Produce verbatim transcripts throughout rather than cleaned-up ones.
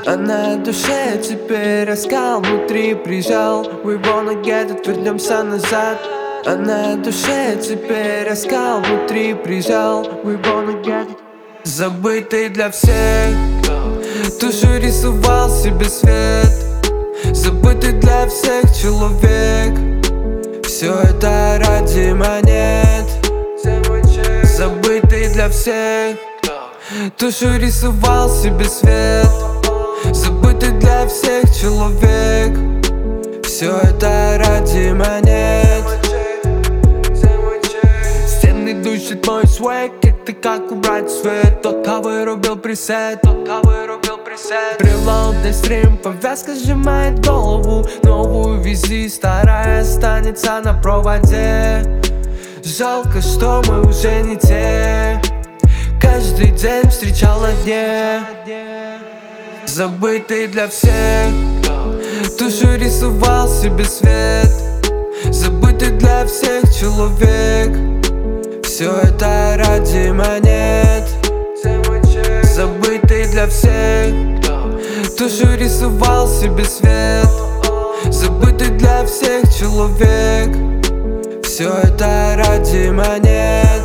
А на душе теперь оскал, внутри прижал. We wanna get it, вернемся назад. А на душе теперь оскал, внутри прижал. We wanna get it. Забытый для всех, тушью рисовал себе свет. Забытый для всех человек, все это ради монет. Забытый для всех, тушью рисовал себе свет. Забытый для всех человек, все это ради монет. Стены душит мой свек, это как убрать свет. Тот, кто вырубил пресет, тот, кто вырубил пресет. Прилодный стрим, повязка сжимает голову. Новую вези, старая останется на проводе. Жалко, что мы уже не те. Каждый день встречал на дне. Забытый для всех, тушью рисовал себе свет. Забытый для всех человек, все это ради монет. Забытый для всех, тушью рисовал себе свет. Забытый для всех человек, все это ради монет.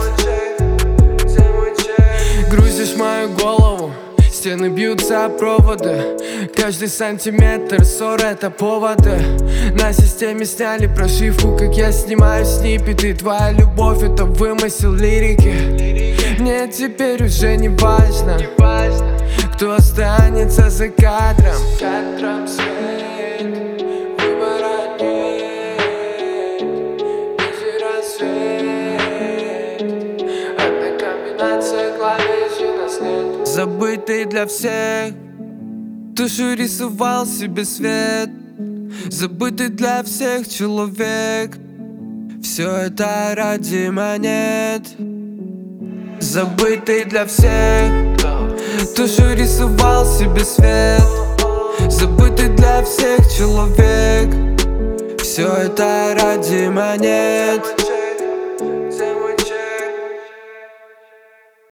Грузишь мою голову, стены бьются о проводы. Каждый сантиметр ссор — это поводы. На системе сняли прошивку, как я снимаю сниппеты. Твоя любовь — это вымысел лирики. Мне теперь уже не важно, кто останется за кадром. Кадром свет, выбора нет, изи рассвет. Одна комбинация клавиш, и нас нет. Забытый для всех, тушью рисовал себе свет. Забытый для всех человек, все это ради монет. Забытый для всех, тушью рисовал себе свет. Забытый для всех человек, все это ради монет.